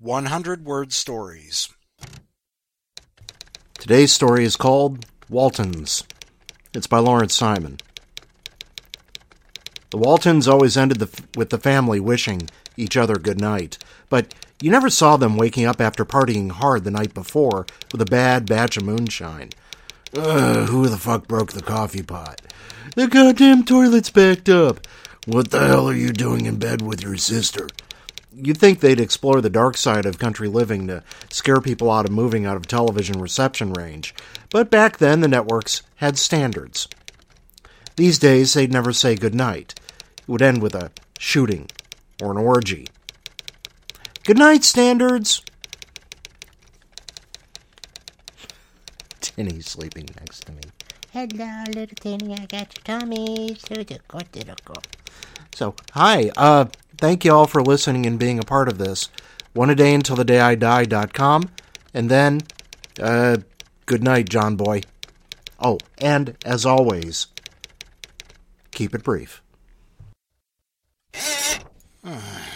100-word stories. Today's story is called Waltons. It's by Lawrence Simon. The Waltons always ended with the family wishing each other good night, but you never saw them waking up after partying hard the night before with a bad batch of moonshine. Who the fuck broke the coffee pot? The goddamn toilet's backed up. What the hell are you doing in bed with your sister? You'd think they'd explore the dark side of country living to scare people out of moving out of television reception range, but back then the networks had standards. These days they'd never say goodnight. It would end with a shooting or an orgy. Good night, standards! Tinny's sleeping next to me. Hello, little Tinny, I got your tummy. So, hi, thank you all for listening and being a part of this. One a day until the day I die.com, and then, good night, John Boy. Oh, and as always, keep it brief.